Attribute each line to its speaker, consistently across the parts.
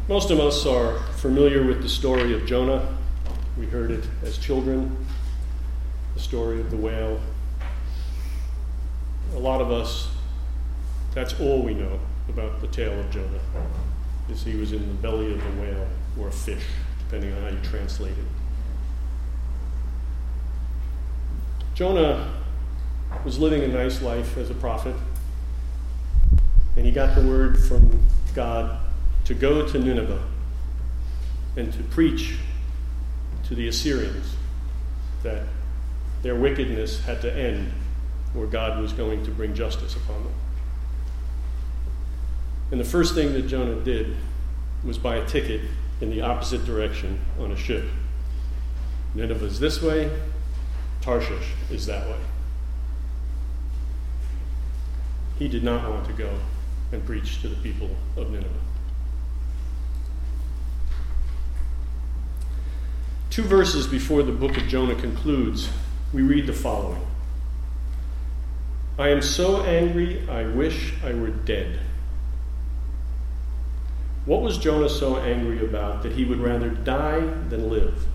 Speaker 1: Most of us are familiar with the story of Jonah. We heard it as children, the story of the whale. A lot of us, that's all we know about the tale of Jonah, is he was in the belly of a whale or a fish, depending on how you translate it. Jonah was living a nice life as a prophet, and he got the word from God to go to Nineveh and to preach to the Assyrians that their wickedness had to end, or God was going to bring justice upon them. And the first thing that Jonah did was buy a ticket in the opposite direction on a ship. Nineveh is this way, Tarshish is that way. He did not want to go and preach to the people of Nineveh. 2 verses before the book of Jonah concludes, we read the following. I am so angry, I wish I were dead. What was Jonah so angry about that he would rather die than live?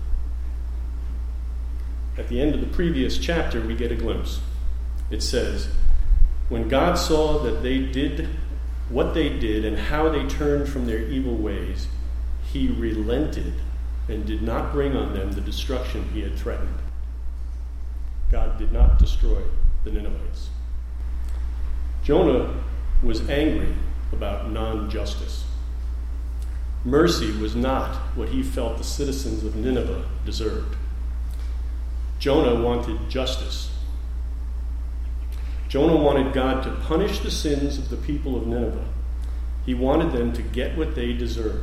Speaker 1: At the end of the previous chapter, we get a glimpse. It says, when God saw that they did what they did and how they turned from their evil ways, he relented and did not bring on them the destruction he had threatened. God did not destroy the Ninevites. Jonah was angry about non-justice. Mercy was not what he felt the citizens of Nineveh deserved. Jonah wanted justice. Jonah wanted God to punish the sins of the people of Nineveh. He wanted them to get what they deserved.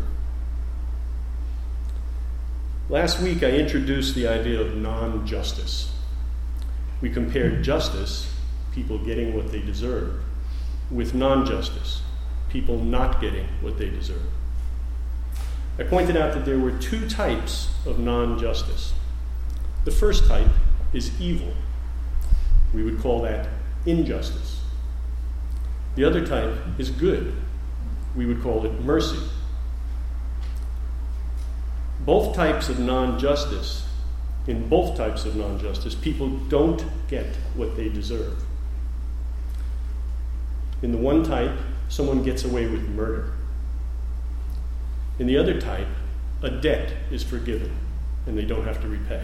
Speaker 1: Last week, I introduced the idea of non-justice. We compared justice, people getting what they deserve, with non-justice, people not getting what they deserve. I pointed out that there were 2 types of non-justice. The first type is evil. We would call that injustice. The other type is good. We would call it mercy. Both types of non-justice, in both types of non-justice, people don't get what they deserve. In the one type, someone gets away with murder. In the other type, a debt is forgiven, and they don't have to repay.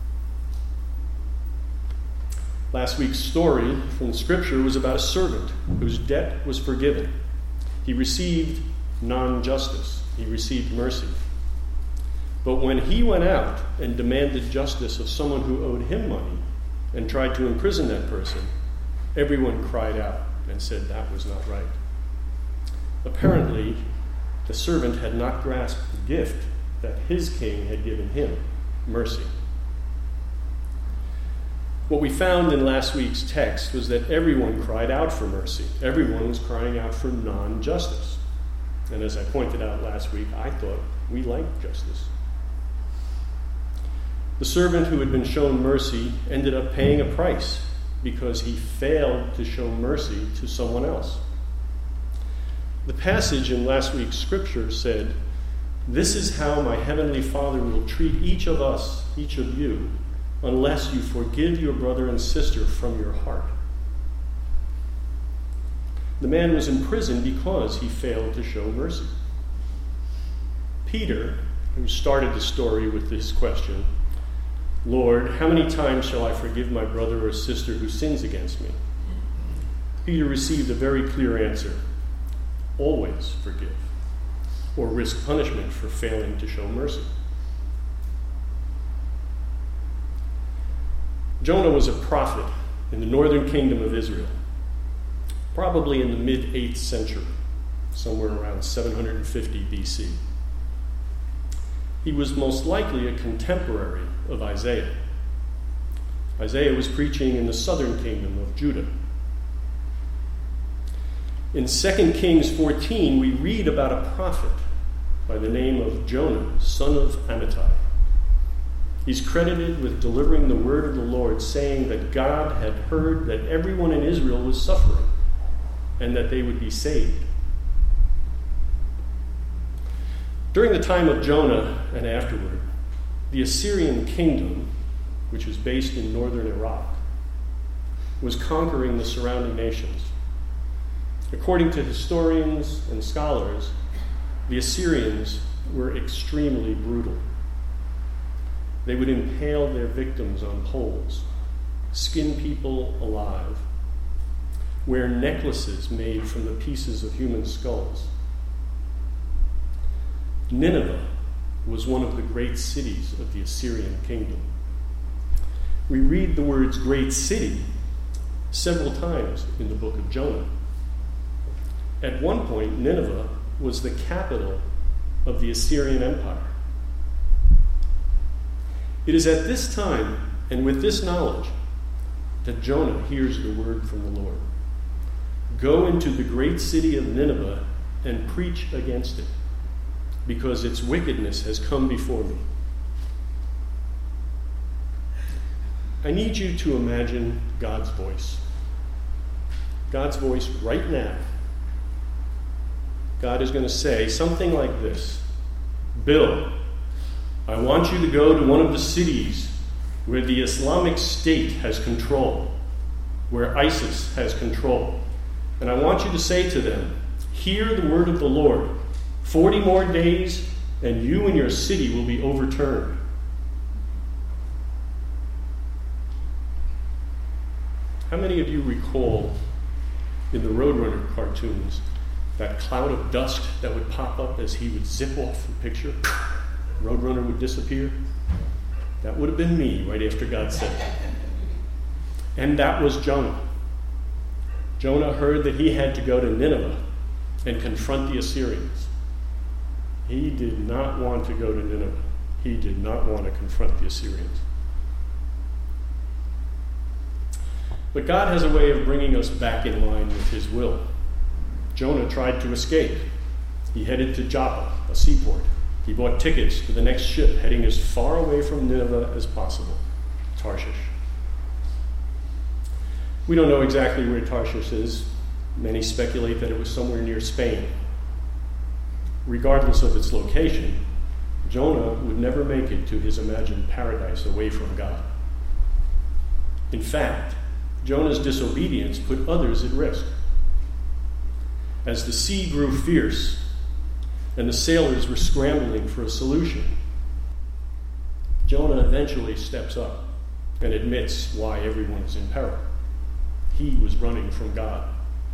Speaker 1: Last week's story from Scripture was about a servant whose debt was forgiven. He received non-justice. He received mercy. But when he went out and demanded justice of someone who owed him money and tried to imprison that person, everyone cried out and said that was not right. Apparently, the servant had not grasped the gift that his king had given him, mercy. What we found in last week's text was that everyone cried out for mercy. Everyone was crying out for non-justice. And as I pointed out last week, I thought we liked justice. The servant who had been shown mercy ended up paying a price because he failed to show mercy to someone else. The passage in last week's scripture said, "This is how my heavenly Father will treat each of us, each of you, unless you forgive your brother and sister from your heart." The man was in prison because he failed to show mercy. Peter, who started the story with this question, "Lord, how many times shall I forgive my brother or sister who sins against me?" Peter received a very clear answer: always forgive, or risk punishment for failing to show mercy. Jonah was a prophet in the northern kingdom of Israel, probably in the mid-8th century, somewhere around 750 BC. He was most likely a contemporary of Isaiah. Isaiah was preaching in the southern kingdom of Judah. In 2 Kings 14, we read about a prophet by the name of Jonah, son of Amittai. He's credited with delivering the word of the Lord, saying that God had heard that everyone in Israel was suffering and that they would be saved. During the time of Jonah and afterward, the Assyrian kingdom, which was based in northern Iraq, was conquering the surrounding nations. According to historians and scholars, the Assyrians were extremely brutal. They would impale their victims on poles, skin people alive, wear necklaces made from the pieces of human skulls. Nineveh was one of the great cities of the Assyrian kingdom. We read the words great city several times in the book of Jonah. At one point, Nineveh was the capital of the Assyrian Empire. It is at this time and with this knowledge that Jonah hears the word from the Lord. Go into the great city of Nineveh and preach against it, because its wickedness has come before me. I need you to imagine God's voice. God's voice right now. God is going to say something like this: Bill, I want you to go to one of the cities where the Islamic State has control, where ISIS has control. And I want you to say to them, hear the word of the Lord. 40 more days, and you and your city will be overturned. How many of you recall in the Roadrunner cartoons that cloud of dust that would pop up as he would zip off the picture? Roadrunner would disappear. That would have been me right after God said it. And that was Jonah. Jonah heard that he had to go to Nineveh and confront the Assyrians. He did not want to go to Nineveh. He did not want to confront the Assyrians. But God has a way of bringing us back in line with his will. Jonah tried to escape. He headed to Joppa, a seaport. He bought tickets to the next ship heading as far away from Nineveh as possible, Tarshish. We don't know exactly where Tarshish is. Many speculate that it was somewhere near Spain. Regardless of its location, Jonah would never make it to his imagined paradise away from God. In fact, Jonah's disobedience put others at risk. As the sea grew fierce and the sailors were scrambling for a solution, Jonah eventually steps up and admits why everyone is in peril. He was running from God.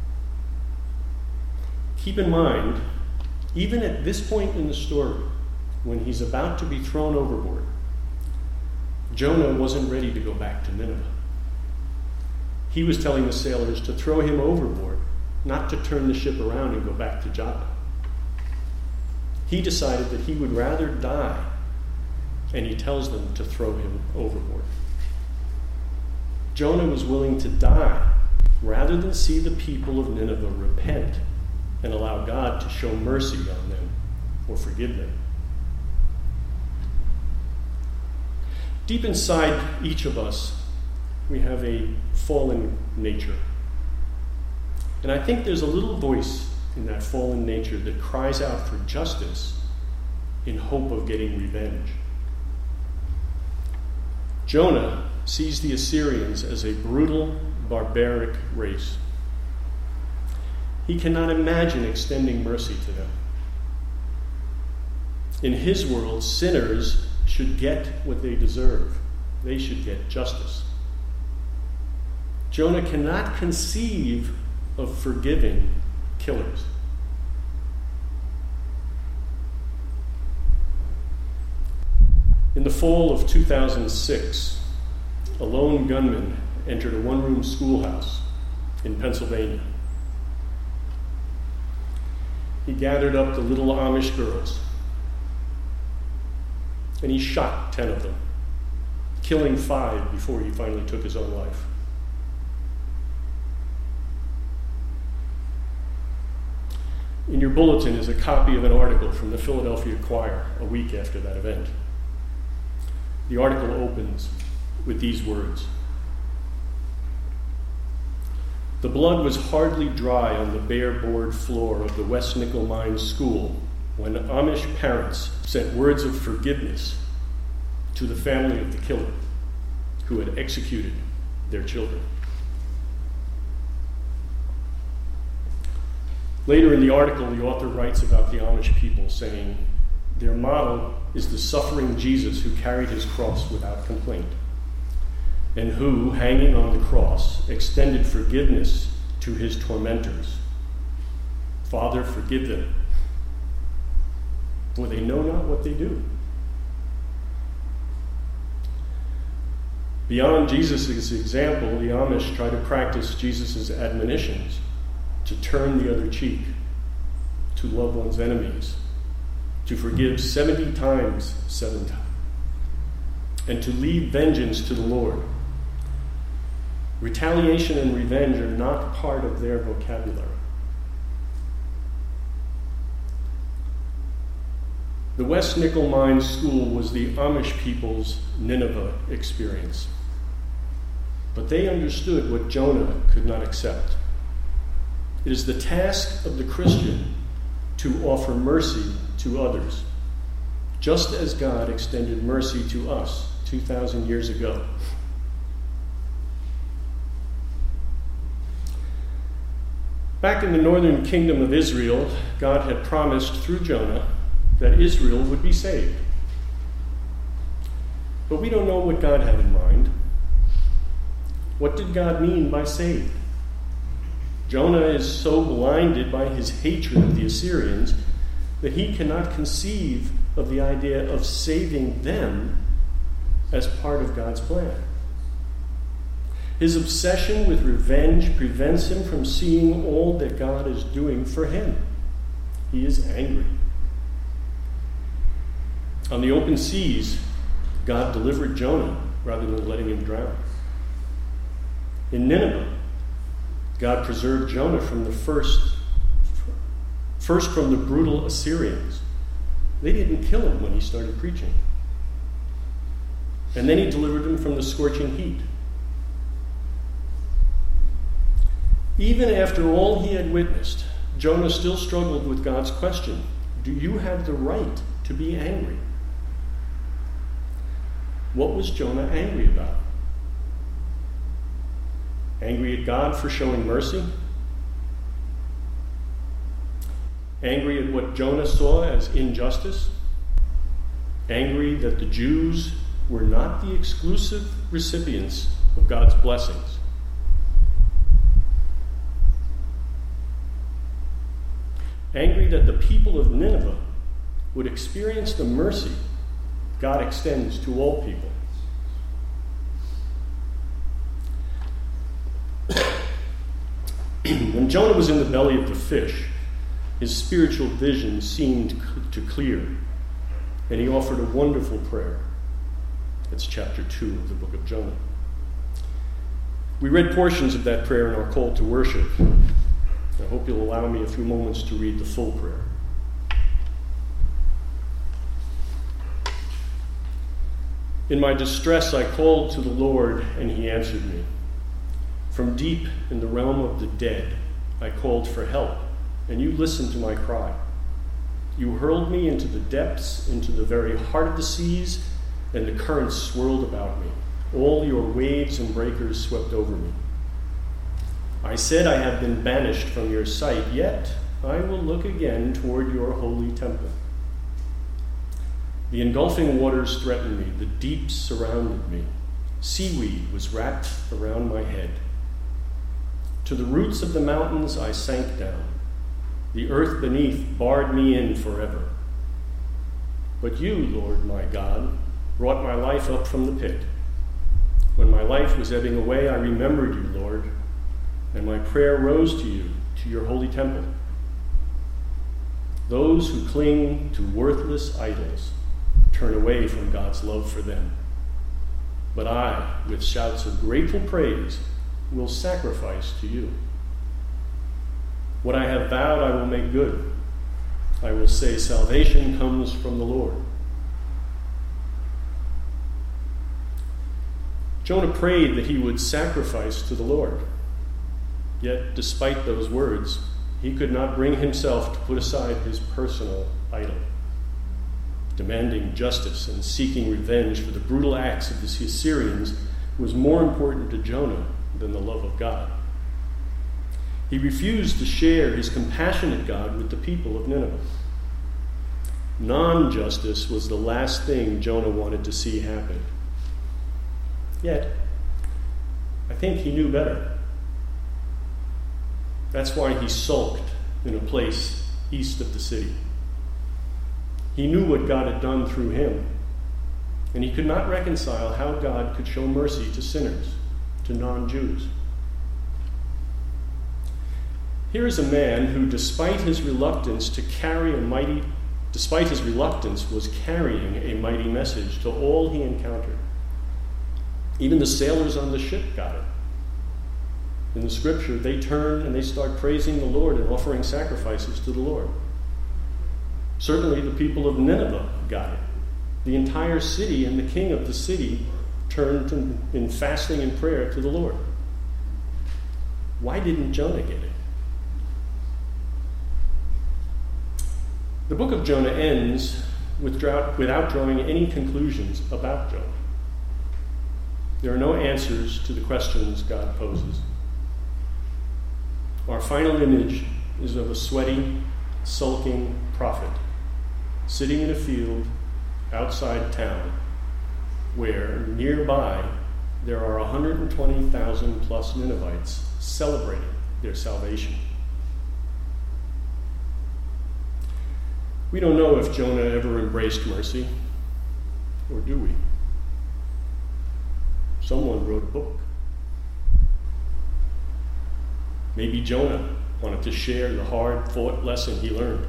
Speaker 1: Keep in mind, even at this point in the story, when he's about to be thrown overboard, Jonah wasn't ready to go back to Nineveh. He was telling the sailors to throw him overboard, not to turn the ship around and go back to Joppa. He decided that he would rather die, and he tells them to throw him overboard. Jonah was willing to die rather than see the people of Nineveh repent and allow God to show mercy on them or forgive them. Deep inside each of us, we have a fallen nature. And I think there's a little voice in that fallen nature that cries out for justice in hope of getting revenge. Jonah sees the Assyrians as a brutal, barbaric race. He cannot imagine extending mercy to them. In his world, sinners should get what they deserve. They should get justice. Jonah cannot conceive of forgiving killers. In the fall of 2006, a lone gunman entered a one-room schoolhouse in Pennsylvania. He gathered up the little Amish girls, and he shot 10 of them, killing 5 before he finally took his own life. In your bulletin is a copy of an article from the Philadelphia Choir a week after that event. The article opens with these words: "The blood was hardly dry on the bare board floor of the West Nickel Mines School when Amish parents sent words of forgiveness to the family of the killer who had executed their children. Later in the article, the author writes about the Amish people, saying, their model is the suffering Jesus who carried his cross without complaint, and who, hanging on the cross, extended forgiveness to his tormentors. Father, forgive them, for they know not what they do. Beyond Jesus' example, the Amish try to practice Jesus' admonitions to turn the other cheek, to love one's enemies, to forgive 70 times 7 times, and to leave vengeance to the Lord. Retaliation and revenge are not part of their vocabulary. The West Nickel Mines School was the Amish people's Nineveh experience. But they understood what Jonah could not accept. It is the task of the Christian to offer mercy to others, just as God extended mercy to us 2,000 years ago. Back in the northern kingdom of Israel, God had promised through Jonah that Israel would be saved. But we don't know what God had in mind. What did God mean by saved? Jonah is so blinded by his hatred of the Assyrians that he cannot conceive of the idea of saving them as part of God's plan. His obsession with revenge prevents him from seeing all that God is doing for him. He is angry. On the open seas, God delivered Jonah rather than letting him drown. In Nineveh, God preserved Jonah from the first from the brutal Assyrians. They didn't kill him when he started preaching. And then he delivered him from the scorching heat. Even after all he had witnessed, Jonah still struggled with God's question, do you have the right to be angry? What was Jonah angry about? Angry at God for showing mercy? Angry at what Jonah saw as injustice? Angry that the Jews were not the exclusive recipients of God's blessings? Angry that the people of Nineveh would experience the mercy God extends to all people? When Jonah was in the belly of the fish, his spiritual vision seemed to clear, and he offered a wonderful prayer. That's chapter 2 of the book of Jonah. We read portions of that prayer in our call to worship. I hope you'll allow me a few moments to read the full prayer. In my distress, I called to the Lord, and he answered me. From deep in the realm of the dead, I called for help, and you listened to my cry. You hurled me into the depths, into the very heart of the seas, and the currents swirled about me. All your waves and breakers swept over me. I said, I have been banished from your sight, yet I will look again toward your holy temple. The engulfing waters threatened me. The deeps surrounded me. Seaweed was wrapped around my head. To the roots of the mountains I sank down. The earth beneath barred me in forever. But you, Lord my God, brought my life up from the pit. When my life was ebbing away, I remembered you, Lord, and my prayer rose to you, to your holy temple. Those who cling to worthless idols turn away from God's love for them. But I, with shouts of grateful praise, will sacrifice to you. What I have vowed I will make good. I will say salvation comes from the Lord. Jonah prayed that he would sacrifice to the Lord. Yet, despite those words, He could not bring himself to put aside his personal idol. Demanding justice and seeking revenge for the brutal acts of the Assyrians was more important to Jonah than the love of God. He refused to share his compassionate God with the people of Nineveh. Non-justice was the last thing Jonah wanted to see happen. Yet, I think he knew better. That's why he sulked in a place east of the city. He knew what God had done through him, and he could not reconcile how God could show mercy to sinners, to non-Jews. Here is a man who, despite his reluctance, was carrying a mighty message to all he encountered. Even the sailors on the ship got it. In the scripture, they turn and they start praising the Lord and offering sacrifices to the Lord. Certainly the people of Nineveh got it. The entire city and the king of the city turned in fasting and prayer to the Lord. Why didn't Jonah get it? The book of Jonah ends without drawing any conclusions about Jonah. There are no answers to the questions God poses. Our final image is of a sweaty, sulking prophet sitting in a field outside town where nearby there are 120,000 plus Ninevites celebrating their salvation. We don't know if Jonah ever embraced mercy, or do we? Someone wrote a book. Maybe Jonah wanted to share the hard-fought lesson he learned.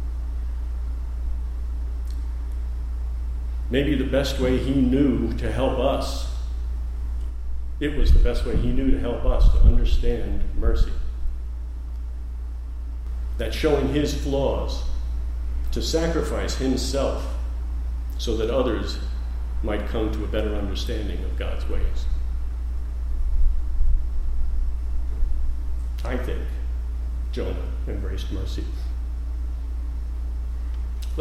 Speaker 1: Maybe the best way he knew to help us, it was the best way he knew to help us to understand mercy. That showing his flaws, to sacrifice himself so that others might come to a better understanding of God's ways. I think Jonah embraced mercy.